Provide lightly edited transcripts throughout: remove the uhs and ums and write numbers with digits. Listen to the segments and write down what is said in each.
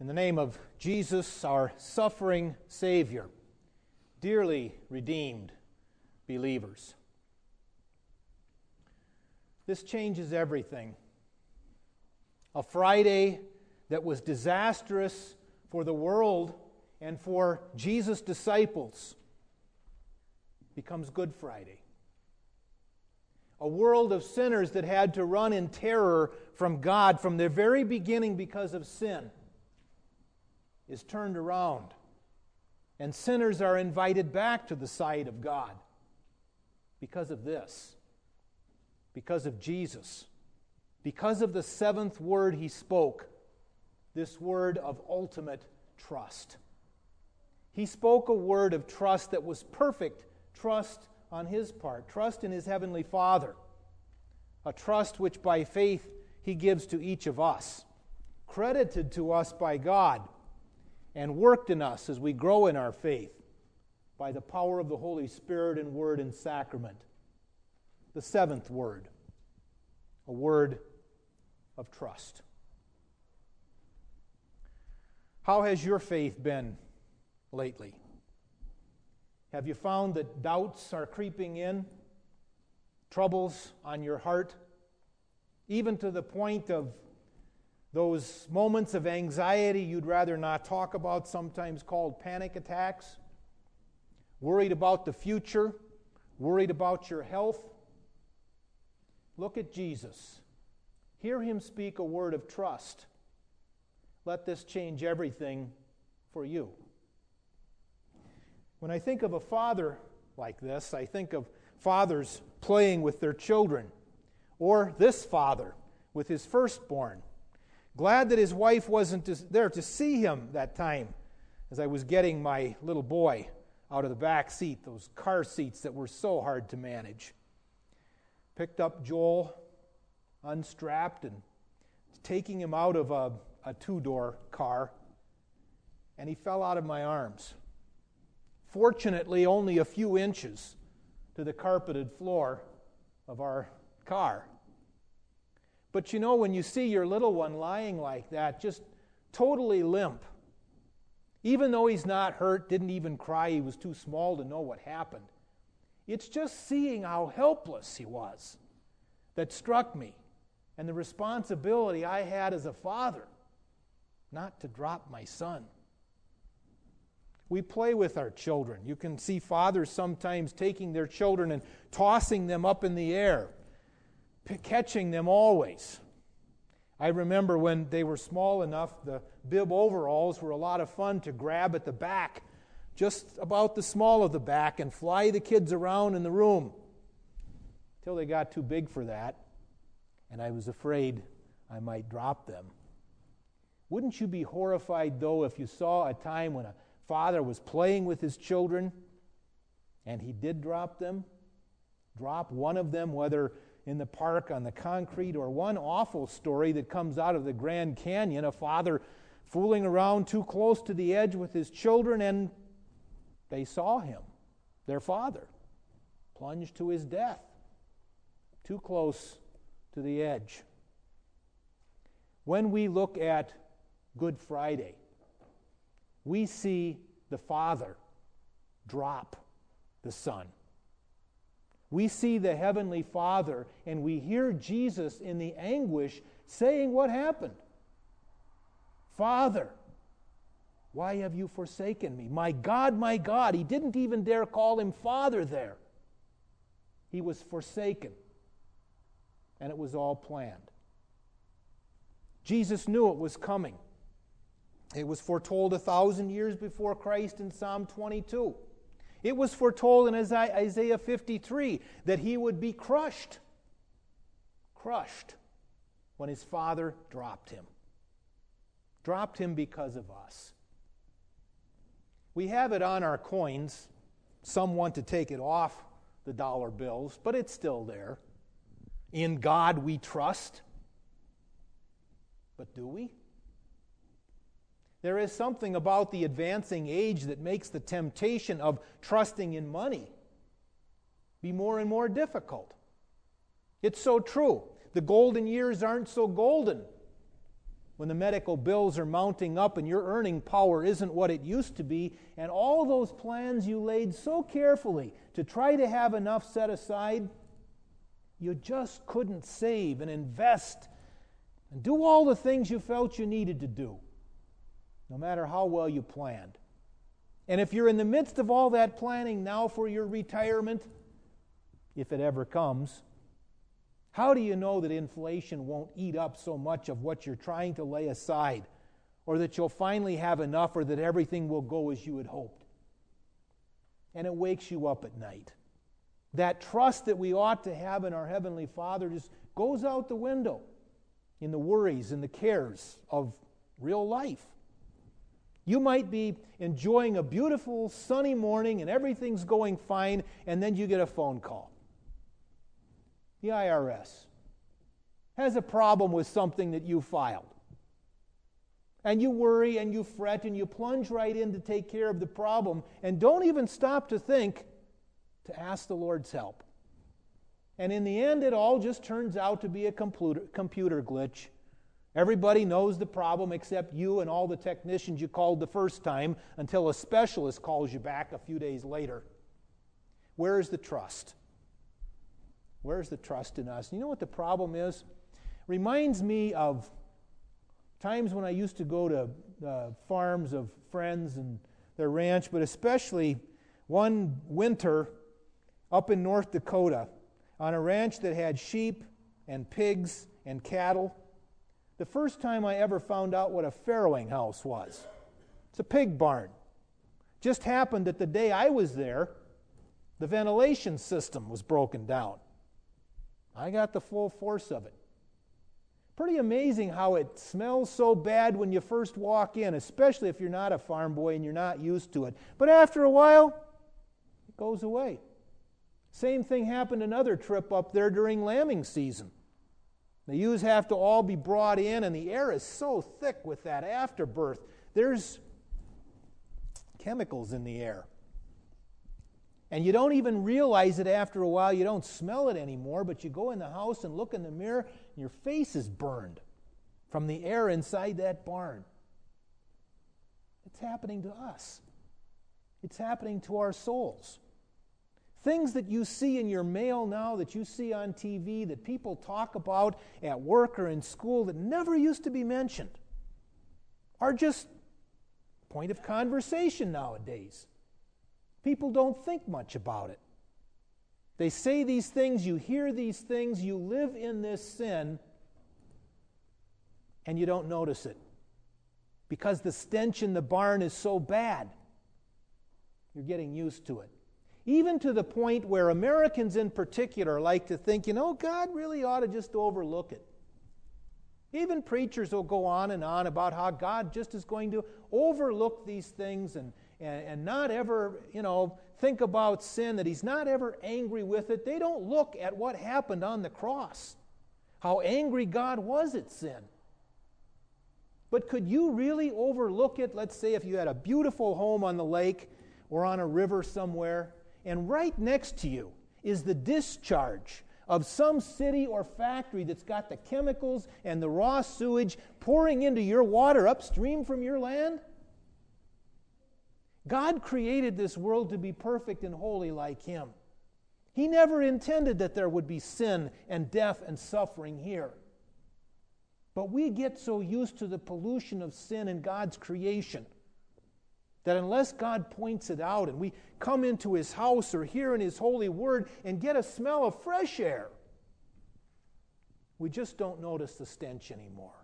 In the name of Jesus, our suffering Savior, dearly redeemed believers. This changes everything. A Friday that was disastrous for the world and for Jesus' disciples becomes Good Friday. A world of sinners that had to run in terror from God from their very beginning because of sin is turned around, and sinners are invited back to the side of God because of this, because of Jesus, because of the seventh word He spoke, this word of ultimate trust. He spoke a word of trust that was perfect trust on His part, trust in His Heavenly Father, a trust which by faith He gives to each of us, credited to us by God, and worked in us as we grow in our faith by the power of the Holy Spirit and Word and Sacrament. The seventh word, a word of trust. How has your faith been lately? Have you found that doubts are creeping in, troubles on your heart, even to the point of those moments of anxiety you'd rather not talk about, sometimes called panic attacks? Worried about the future? Worried about your health? Look at Jesus. Hear Him speak a word of trust. Let this change everything for you. When I think of a father like this, I think of fathers playing with their children, or this father with his firstborn, glad that his wife wasn't there to see him that time as I was getting my little boy out of the back seat, those car seats that were so hard to manage. Picked up Joel, unstrapped, and taking him out of a two-door car, and he fell out of my arms. Fortunately, only a few inches to the carpeted floor of our car. But you know, when you see your little one lying like that, just totally limp, even though he's not hurt, didn't even cry, he was too small to know what happened, it's just seeing how helpless he was that struck me, and the responsibility I had as a father not to drop my son. We play with our children. You can see fathers sometimes taking their children and tossing them up in the air, catching them always. I remember when they were small enough, the bib overalls were a lot of fun to grab at the back, just about the small of the back, and fly the kids around in the room till they got too big for that, and I was afraid I might drop them. Wouldn't you be horrified, though, if you saw a time when a father was playing with his children and he did drop them? Drop one of them, whether in the park on the concrete, or one awful story that comes out of the Grand Canyon, a father fooling around too close to the edge with his children, and they saw him, their father, plunge to his death, too close to the edge. When we look at Good Friday, we see the Father drop the Son. We see the Heavenly Father, and we hear Jesus in the anguish saying what happened. Father, why have you forsaken me? My God, He didn't even dare call Him Father there. He was forsaken, and it was all planned. Jesus knew it was coming. It was foretold 1,000 years before Christ in Psalm 22. It was foretold in Isaiah 53 that He would be crushed when His Father dropped Him. Dropped Him because of us. We have it on our coins. Some want to take it off the dollar bills, but it's still there. In God we trust. But do we? There is something about the advancing age that makes the temptation of trusting in money be more and more difficult. It's so true. The golden years aren't so golden when the medical bills are mounting up and your earning power isn't what it used to be, and all those plans you laid so carefully to try to have enough set aside, you just couldn't save and invest and do all the things you felt you needed to do, no matter how well you planned. And if you're in the midst of all that planning now for your retirement, if it ever comes, how do you know that inflation won't eat up so much of what you're trying to lay aside, or that you'll finally have enough, or that everything will go as you had hoped? And it wakes you up at night. That trust that we ought to have in our Heavenly Father just goes out the window in the worries and the cares of real life. You might be enjoying a beautiful sunny morning and everything's going fine, and then you get a phone call. The IRS has a problem with something that you filed. And you worry and you fret and you plunge right in to take care of the problem and don't even stop to think to ask the Lord's help. And in the end, it all just turns out to be a computer glitch. Everybody knows the problem except you and all the technicians you called the first time, until a specialist calls you back a few days later. Where is the trust? Where's the trust in us? You know what the problem is? Reminds me of times when I used to go to farms of friends and their ranch, but especially one winter up in North Dakota on a ranch that had sheep and pigs and cattle. The first time I ever found out what a farrowing house was. It's a pig barn. Just happened that the day I was there, the ventilation system was broken down. I got the full force of it. Pretty amazing how it smells so bad when you first walk in, especially if you're not a farm boy and you're not used to it. But after a while, it goes away. Same thing happened another trip up there during lambing season. The ewes have to all be brought in, and the air is so thick with that afterbirth. There's chemicals in the air. And you don't even realize it after a while. You don't smell it anymore, but you go in the house and look in the mirror, and your face is burned from the air inside that barn. It's happening to us. It's happening to our souls. Things that you see in your mail now, that you see on TV, that people talk about at work or in school that never used to be mentioned, are just point of conversation nowadays. People don't think much about it. They say these things, you hear these things, you live in this sin, and you don't notice it. Because the stench in the barn is so bad, you're getting used to it. Even to the point where Americans in particular like to think, God really ought to just overlook it. Even preachers will go on and on about how God just is going to overlook these things and not ever, think about sin, that He's not ever angry with it. They don't look at what happened on the cross, how angry God was at sin. But could you really overlook it? Let's say if you had a beautiful home on the lake or on a river somewhere, and right next to you is the discharge of some city or factory that's got the chemicals and the raw sewage pouring into your water upstream from your land? God created this world to be perfect and holy like Him. He never intended that there would be sin and death and suffering here. But we get so used to the pollution of sin in God's creation that unless God points it out and we come into His house or hear in His holy word and get a smell of fresh air, we just don't notice the stench anymore.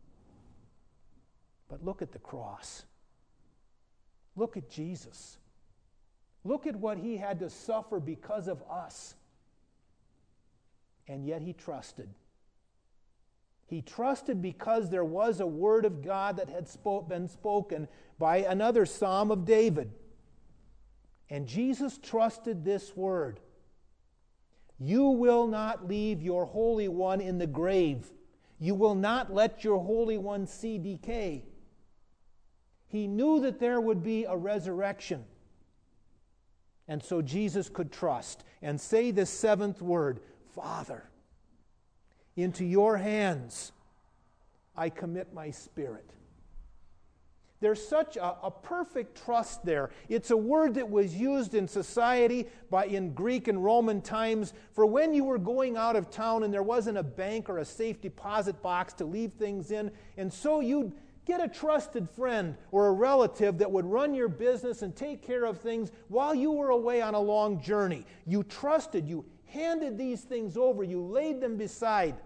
But look at the cross. Look at Jesus. Look at what He had to suffer because of us. And yet He trusted. He trusted because there was a word of God that had been spoken by another Psalm of David. And Jesus trusted this word. You will not leave your Holy One in the grave. You will not let your Holy One see decay. He knew that there would be a resurrection. And so Jesus could trust and say this seventh word, Father, into your hands I commit my spirit. There's such a perfect trust there. It's a word that was used in society in Greek and Roman times for when you were going out of town and there wasn't a bank or a safe deposit box to leave things in. And so you'd get a trusted friend or a relative that would run your business and take care of things while you were away on a long journey. You trusted, you handed these things over, you laid them beside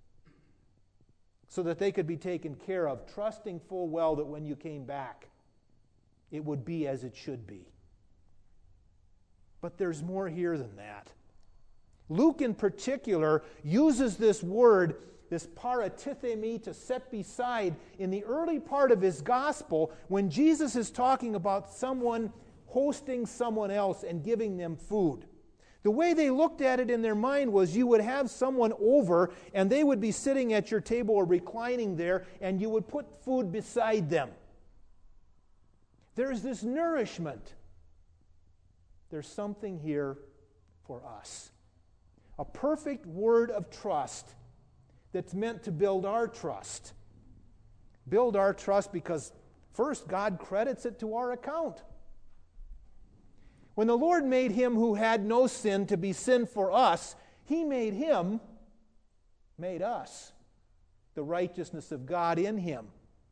so that they could be taken care of, trusting full well that when you came back, it would be as it should be. But there's more here than that. Luke in particular uses this word, this paratithemi, to set beside in the early part of his gospel when Jesus is talking about someone hosting someone else and giving them food. The way they looked at it in their mind was you would have someone over and they would be sitting at your table or reclining there and you would put food beside them. There's this nourishment. There's something here for us. A perfect word of trust that's meant to build our trust. Build our trust because first God credits it to our account. When the Lord made him who had no sin to be sin for us, he made us, the righteousness of God in him.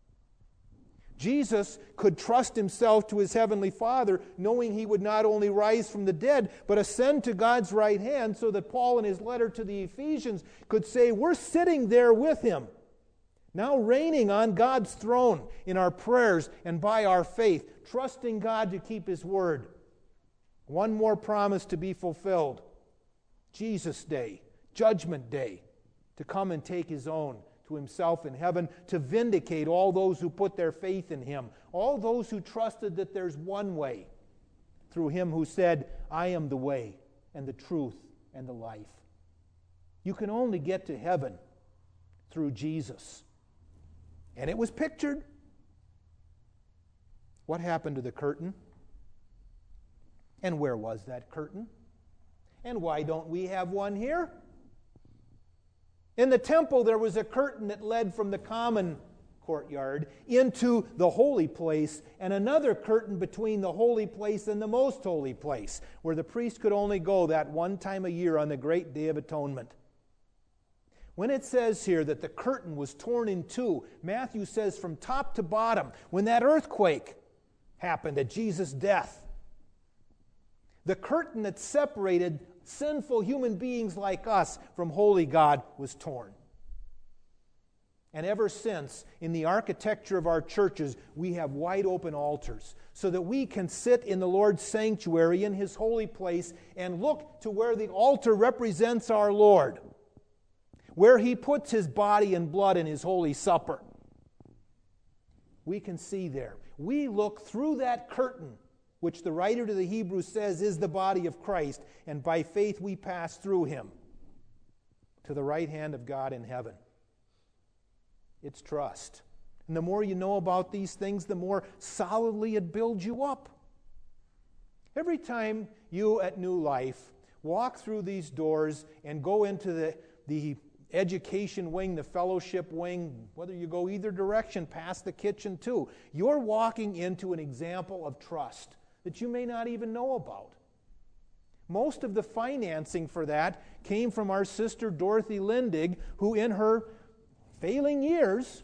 Jesus could trust himself to his heavenly Father, knowing he would not only rise from the dead, but ascend to God's right hand, so that Paul in his letter to the Ephesians could say, we're sitting there with him, now reigning on God's throne in our prayers and by our faith, trusting God to keep his word. One more promise to be fulfilled. Jesus' day, Judgment Day, to come and take his own to himself in heaven, to vindicate all those who put their faith in him, all those who trusted that there's one way, through him who said, I am the way and the truth and the life. You can only get to heaven through Jesus. And it was pictured. What happened to the curtain? And where was that curtain? And why don't we have one here? In the temple, there was a curtain that led from the common courtyard into the holy place, and another curtain between the holy place and the most holy place, where the priest could only go that one time a year on the great Day of Atonement. When it says here that the curtain was torn in two, Matthew says from top to bottom, when that earthquake happened at Jesus' death, the curtain that separated sinful human beings like us from holy God was torn. And ever since, in the architecture of our churches, we have wide open altars so that we can sit in the Lord's sanctuary in his holy place and look to where the altar represents our Lord, where he puts his body and blood in his holy supper. We can see there. We look through that curtain, which the writer to the Hebrews says is the body of Christ, and by faith we pass through him to the right hand of God in heaven. It's trust. And the more you know about these things, the more solidly it builds you up. Every time you at New Life walk through these doors and go into the education wing, the fellowship wing, whether you go either direction past the kitchen too, you're walking into an example of trust that you may not even know about. Most of the financing for that came from our sister Dorothy Lindig, who in her failing years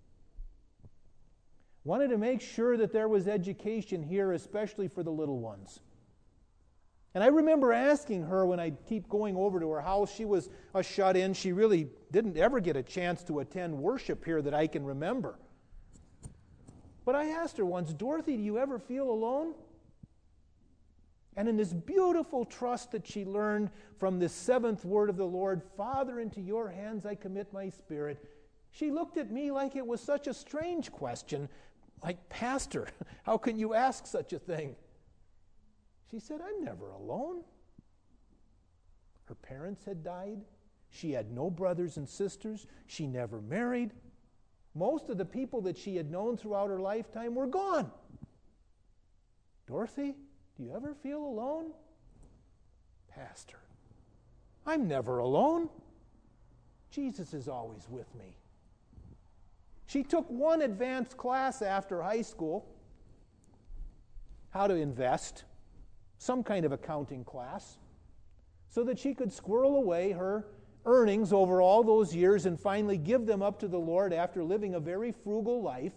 wanted to make sure that there was education here, especially for the little ones. And I remember asking her when I keep going over to her house, she was a shut-in. She really didn't ever get a chance to attend worship here that I can remember. But I asked her once, Dorothy, do you ever feel alone? And in this beautiful trust that she learned from this seventh word of the Lord, Father, into your hands I commit my spirit, she looked at me like it was such a strange question, like, Pastor, how can you ask such a thing? She said, I'm never alone. Her parents had died. She had no brothers and sisters. She never married. Most of the people that she had known throughout her lifetime were gone. Dorothy, do you ever feel alone? Pastor, I'm never alone. Jesus is always with me. She took one advanced class after high school, how to invest, some kind of accounting class, so that she could squirrel away her earnings over all those years and finally give them up to the Lord after living a very frugal life.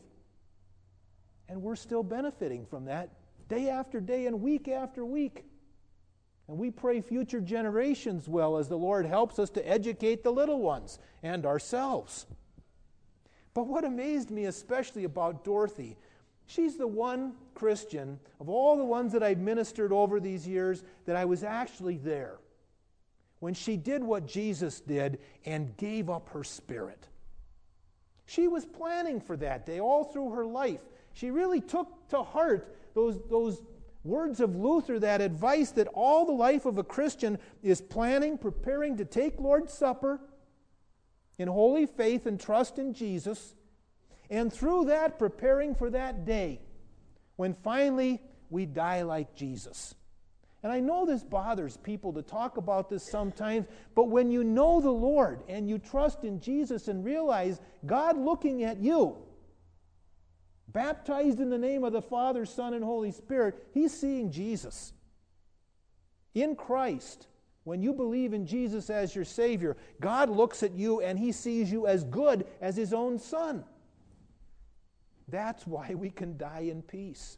And we're still benefiting from that day after day and week after week. And we pray future generations well as the Lord helps us to educate the little ones and ourselves. But what amazed me especially about Dorothy, she's the one Christian of all the ones that I've ministered over these years that I was actually there when she did what Jesus did and gave up her spirit. She was planning for that day all through her life. She really took to heart those words of Luther, that advice that all the life of a Christian is planning, preparing to take Lord's Supper in holy faith and trust in Jesus, and through that preparing for that day when finally we die like Jesus. And I know this bothers people to talk about this sometimes, but when you know the Lord and you trust in Jesus and realize God looking at you, baptized in the name of the Father, Son, and Holy Spirit, He's seeing Jesus. In Christ, when you believe in Jesus as your Savior, God looks at you and He sees you as good as His own Son. That's why we can die in peace.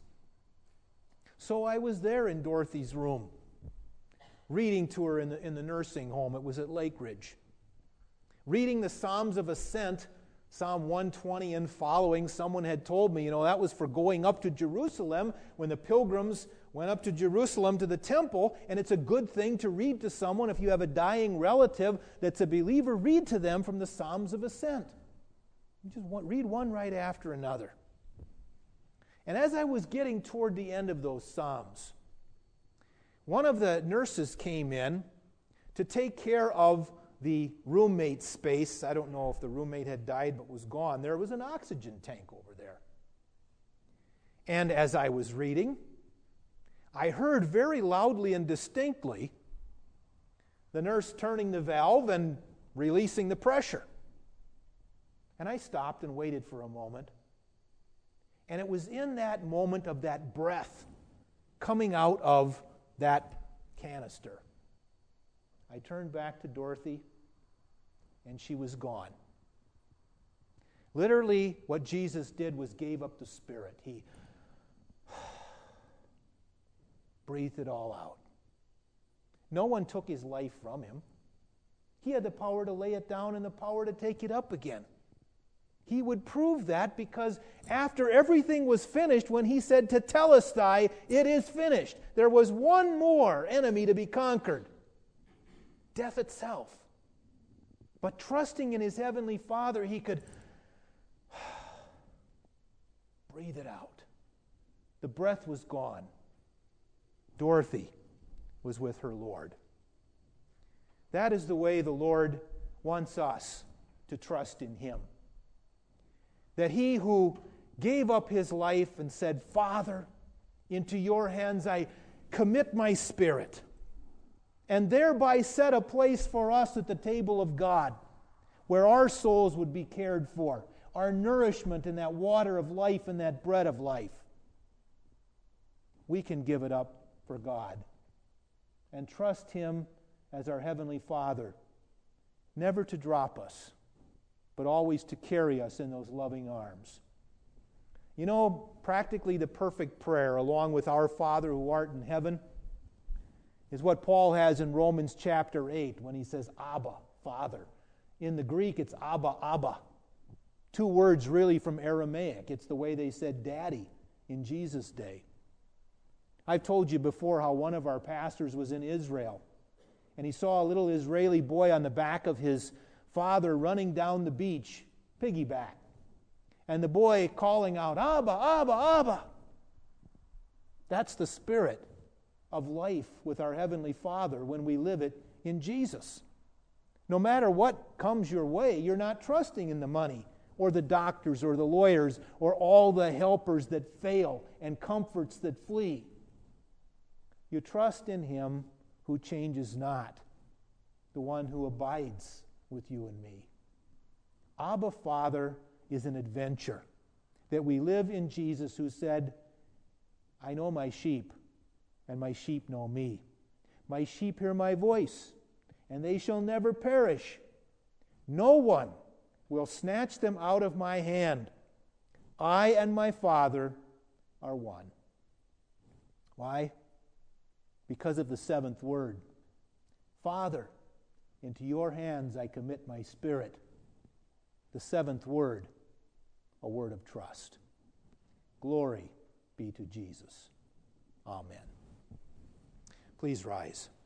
So I was there in Dorothy's room, reading to her in the nursing home. It was at Lake Ridge. Reading the Psalms of Ascent, Psalm 120 and following. Someone had told me, that was for going up to Jerusalem when the pilgrims went up to Jerusalem to the temple, and it's a good thing to read to someone. If you have a dying relative that's a believer, read to them from the Psalms of Ascent. You just read one right after another. And as I was getting toward the end of those Psalms, one of the nurses came in to take care of the roommate's space. I don't know if the roommate had died but was gone. There was an oxygen tank over there. And as I was reading, I heard very loudly and distinctly the nurse turning the valve and releasing the pressure. And I stopped and waited for a moment. And it was in that moment of that breath coming out of that canister. I turned back to Dorothy, and she was gone. Literally, what Jesus did was gave up the spirit. He breathed it all out. No one took his life from him. He had the power to lay it down and the power to take it up again. He would prove that because after everything was finished, when he said, "Tetelestai, it is finished," there was one more enemy to be conquered: death itself. But trusting in his heavenly Father, he could breathe it out. The breath was gone. Dorothy was with her Lord. That is the way the Lord wants us to trust in Him. That He who gave up His life and said, "Father, into your hands I commit my spirit," and thereby set a place for us at the table of God, where our souls would be cared for, our nourishment in that water of life and that bread of life. We can give it up for God and trust Him as our Heavenly Father, never to drop us, but always to carry us in those loving arms. Practically the perfect prayer, along with "Our Father who art in heaven," is what Paul has in Romans chapter 8 when he says, "Abba, Father." In the Greek, it's Abba, Abba. Two words really from Aramaic. It's the way they said daddy in Jesus' day. I've told you before how one of our pastors was in Israel, and he saw a little Israeli boy on the back of his father running down the beach, piggyback. And the boy calling out, "Abba, Abba, Abba." That's the spirit of life with our Heavenly Father when we live it in Jesus. No matter what comes your way, you're not trusting in the money or the doctors or the lawyers or all the helpers that fail and comforts that flee. You trust in Him who changes not, the one who abides with you and me. Abba, Father, is an adventure. That we live in Jesus, who said, I know my sheep, and my sheep know me. My sheep hear my voice, and they shall never perish. No one will snatch them out of my hand. I and my Father are one. Why? Because of the seventh word. Father, into your hands I commit my spirit. The seventh word, a word of trust. Glory be to Jesus. Amen. Please rise.